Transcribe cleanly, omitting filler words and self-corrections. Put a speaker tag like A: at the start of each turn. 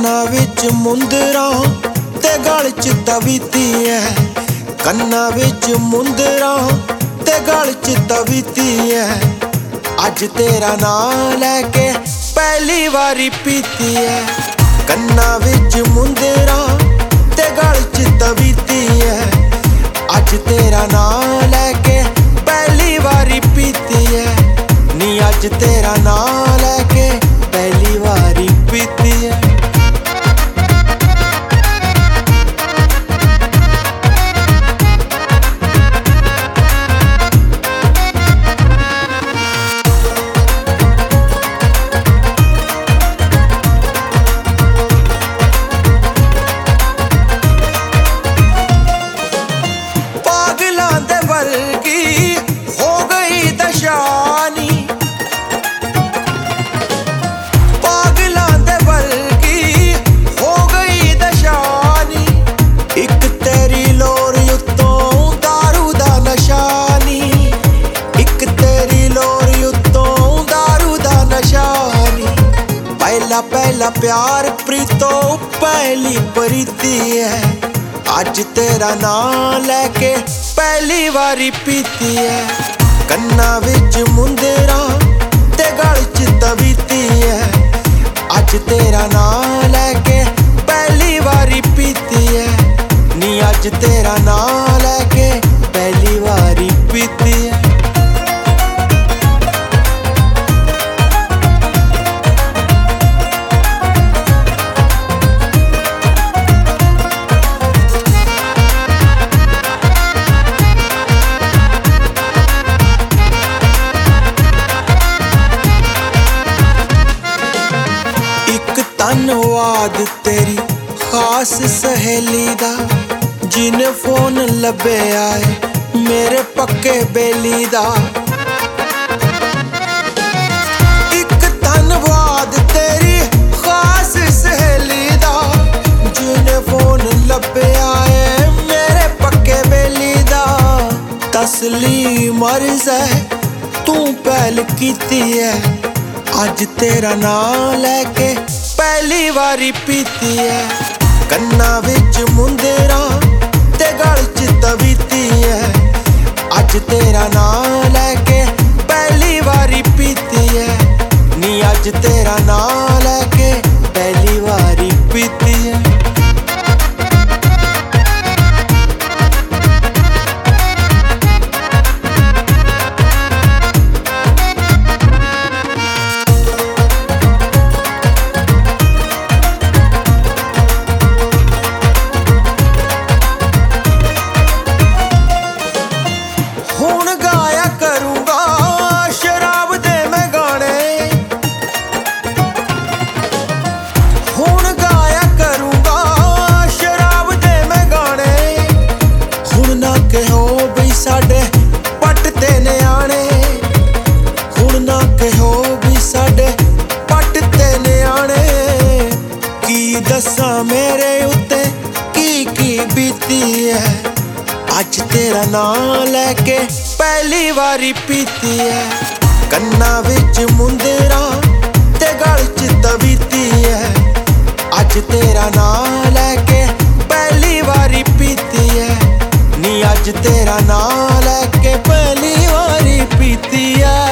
A: ਕੰਨਾਂ ਵਿੱਚ ਮੁੰਦਰਾਂ ਤੇ ਗਲ 'ਚ ਤਵੀਤੀ ਐ, ਕੰਨਾਂ ਵਿੱਚ ਮੁੰਦਰਾਂ ਤੇ ਗਲ 'ਚ ਤਵੀਤੀ ਐ। ਅੱਜ ਤੇਰਾ ਨਾਂ ਲੈ ਕੇ ਪਹਿਲੀ ਵਾਰੀ ਪੀਤੀ ਐ। ਕੰਨਾਂ ਵਿੱਚ ਮੁੰਦਰਾਂ ਤੇ ਗਲ 'ਚ ਤਵੀਤੀ ਐ। ਅੱਜ ਤੇਰਾ ਨਾਂ ਲੈ ਕੇ ਪਹਿਲੀ ਵਾਰੀ ਪੀਤੀ ਐ। ਨੀ ਅੱਜ ਤੇਰਾ ਨਾਂ ਲੈ ਕੇ ਪਹਿਲੀ ਵਾਰੀ ਪੀਤੀ ਐ। पहला प्यार प्रीतों पहली प्रीति है। अज तेरा नाम लेके पहली वारी पीती है। कन्ना विच मुंदरा ते गल च तवीती है। अज तेरा नाम लेके पहली वारी पीती है। नी अज तेरा नाम लेके पहली वारी पीती है। धन्नवाद तेरी खास सहेली दा, जिन्हें फोन लभे आए मेरे पक्के बेली दा। एक धन्नवाद तेरी खास सहेली दा, जिन्हें फोन लभे आए मेरे पक्के बेली दा। तसलीम अर्ज़ है तू पहल कीती है। अज तेरा नाम लेके पहली वारी पीती है। कन्ना विच मुंदरा ते गल च तवीती है। अज तेरा नाम लेके पहली वारी पीती है। नी अज तेरा नाम लेके पहली वारी पीती है। दसा मेरे उत्ते की बीती है। अज तेरा नाम लेके पहली वारी पीती है। कन्ना विच मुंदरा ते गल च तवीती है। अज तेरा नाम लेके पहली वारी पीती है। नी अज तेरा नाम लेके पहली वारी पीती है।